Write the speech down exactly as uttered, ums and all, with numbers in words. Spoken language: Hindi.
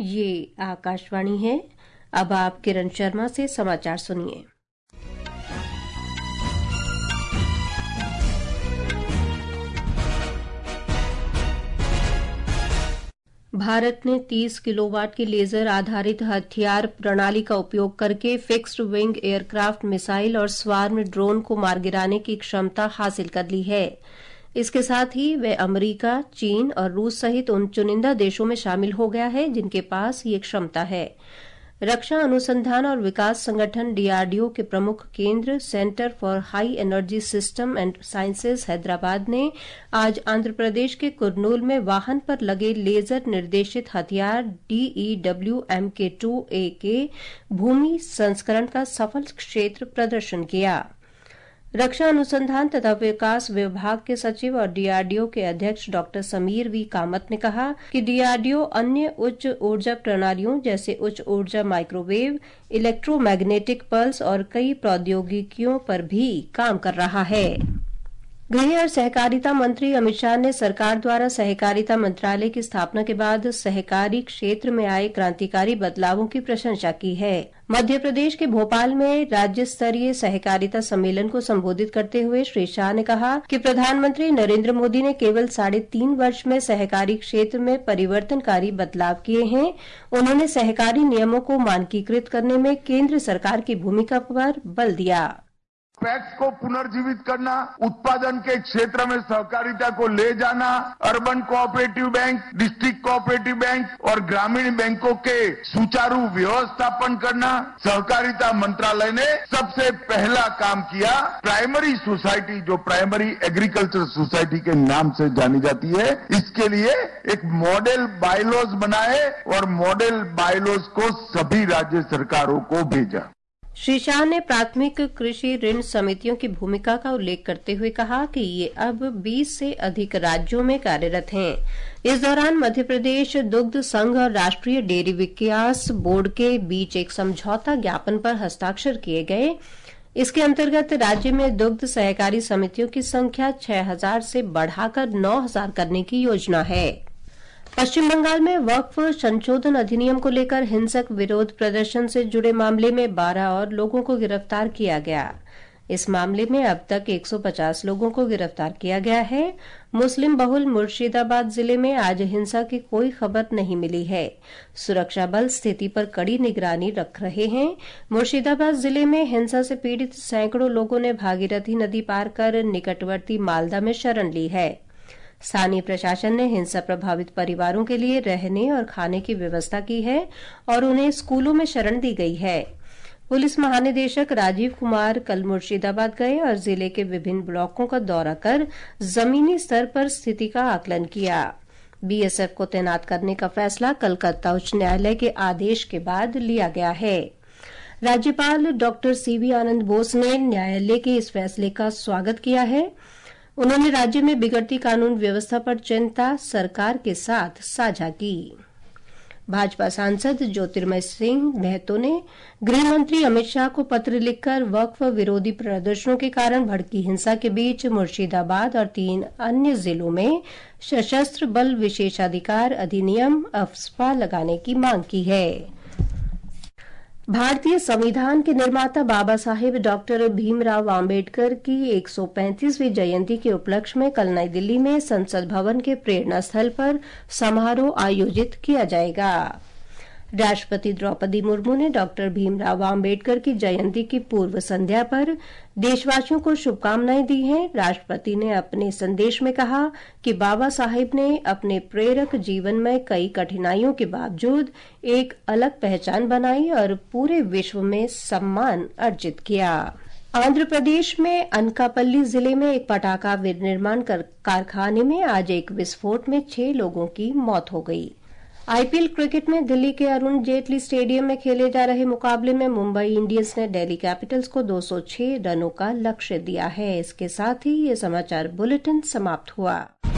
ये आकाशवाणी है। अब आप किरण शर्मा से समाचार सुनिए। भारत ने तीस किलोवाट की लेजर आधारित हथियार प्रणाली का उपयोग करके फिक्स्ड विंग एयरक्राफ्ट मिसाइल और स्वार्म ड्रोन को मार गिराने की क्षमता हासिल कर ली है। इसके साथ ही वह अमेरिका, चीन और रूस सहित उन चुनिंदा देशों में शामिल हो गया है जिनके पास ये क्षमता है। रक्षा अनुसंधान और विकास संगठन डीआरडीओ के प्रमुख केंद्र centre for high energy system and sciences Hyderabad ने आज आंध्र प्रदेश के कुर्नूल में वाहन पर लगे लेजर निर्देशित हथियार डीईडब्ल्यू एम के टू ए के भूमि संस्करण का सफल क्षेत्र प्रदर्शन किया। रक्षा अनुसंधान तथा विकास विभाग के सचिव और डीआरडीओ के अध्यक्ष डॉक्टर समीर वी कामत ने कहा कि डीआरडीओ अन्य उच्च ऊर्जा प्रणालियों जैसे उच्च ऊर्जा माइक्रोवेव, इलेक्ट्रोमैग्नेटिक पल्स और कई प्रौद्योगिकियों पर भी काम कर रहा है। गृह और सहकारिता मंत्री अमित शाह ने सरकार द्वारा सहकारिता मंत्रालय की स्थापना के बाद सहकारी क्षेत्र में आए क्रांतिकारी बदलावों की प्रशंसा की है। मध्य प्रदेश के भोपाल में राज्य स्तरीय सहकारिता सम्मेलन को संबोधित करते हुए श्री शाह ने कहा कि प्रधानमंत्री नरेंद्र मोदी ने केवल साढ़े तीन वर्ष में सहकारी क्षेत्र में परिवर्तनकारी बदलाव किए हैं। उन्होंने सहकारी नियमों को मानकीकृत करने में केंद्र सरकार की भूमिका पर बल दिया। पैक्स को पुनर्जीवित करना, उत्पादन के क्षेत्र में सहकारिता को ले जाना, urban cooperative bank, district cooperative bank और ग्रामीण बैंकों के सुचारू व्यवस्थापन करना। सहकारिता मंत्रालय ने सबसे पहला काम किया। प्राइमरी सोसाइटी, जो प्राइमरी एग्रीकल्चर सोसाइटी के नाम से जानी जाती है, इसके लिए एक मॉडल बायलॉज बनाए और मॉडल बायलॉज को सभी राज्य सरकारों को भेजा। श्री शाह ने प्राथमिक कृषि ऋण समितियों की भूमिका का उल्लेख करते हुए कहा कि ये अब बीस से अधिक राज्यों में कार्यरत हैं। इस दौरान मध्य प्रदेश दुग्ध संघ और राष्ट्रीय डेयरी विकास बोर्ड के बीच एक समझौता ज्ञापन पर हस्ताक्षर किए गए। इसके अंतर्गत राज्य में दुग्ध सहकारी समितियों की संख्या छह हजार से बढ़ाकर नौ हजार करने की योजना है। पश्चिम बंगाल में वक्फ संशोधन अधिनियम को लेकर हिंसक विरोध प्रदर्शन से जुड़े मामले में बारह और लोगों को गिरफ्तार किया गया। इस मामले में अब तक एक सौ पचास लोगों को गिरफ्तार किया गया है। मुस्लिम बहुल मुर्शिदाबाद जिले में आज हिंसा की कोई खबर नहीं मिली है। सुरक्षा बल स्थिति पर कड़ी निगरानी रख रहे हैं। मुर्शिदाबाद जिले में हिंसा से पीड़ित सैकड़ों लोगों ने भागीरथी नदी पार कर निकटवर्ती मालदा में शरण ली है। स्थानीय प्रशासन ने हिंसा प्रभावित परिवारों के लिए रहने और खाने की व्यवस्था की है और उन्हें स्कूलों में शरण दी गई है। पुलिस महानिदेशक राजीव कुमार कल मुर्शिदाबाद गए और जिले के विभिन्न ब्लॉकों का दौरा कर जमीनी स्तर पर स्थिति का आकलन किया। बीएसएफ को तैनात करने का फैसला कलकत्ता उच्च न्यायालय के आदेश के बाद लिया गया है। राज्यपाल डॉक्टर सीवी आनंद बोस ने न्यायालय के इस फैसले का स्वागत किया है। उन्होंने राज्य में बिगड़ती कानून व्यवस्था पर चिंता सरकार के साथ साझा की। भाजपा सांसद ज्योतिर्मय सिंह महतो ने गृह मंत्री अमित शाह को पत्र लिखकर वक्फ विरोधी प्रदर्शनों के कारण भड़की हिंसा के बीच मुर्शिदाबाद और तीन अन्य जिलों में सशस्त्र बल विशेषाधिकार अधिनियम अफ्स्पा लगाने की मांग की है। भारतीय संविधान के निर्माता बाबा साहेब डॉक्टर भीमराव आम्बेडकर की एक सौ पैंतीसवीं जयंती के उपलक्ष्य में कल नई दिल्ली में संसद भवन के प्रेरणा स्थल पर समारोह आयोजित किया जाएगा। राष्ट्रपति द्रौपदी मुर्मू ने डॉक्टर भीमराव आम्बेडकर की जयंती की पूर्व संध्या पर देशवासियों को शुभकामनाएं दी हैं। राष्ट्रपति ने अपने संदेश में कहा कि बाबा साहेब ने अपने प्रेरक जीवन में कई कठिनाइयों के बावजूद एक अलग पहचान बनाई और पूरे विश्व में सम्मान अर्जित किया। आंध्र प्रदेश में अनकापल्ली जिले में एक पटाखा विनिर्माण कारखाने में आज एक विस्फोट में छह लोगों की मौत हो गई। आईपीएल क्रिकेट में दिल्ली के अरुण जेटली स्टेडियम में खेले जा रहे मुकाबले में मुंबई इंडियंस ने दिल्ली कैपिटल्स को दो सौ छह रनों का लक्ष्य दिया है। इसके साथ ही ये समाचार बुलेटिन समाप्त हुआ।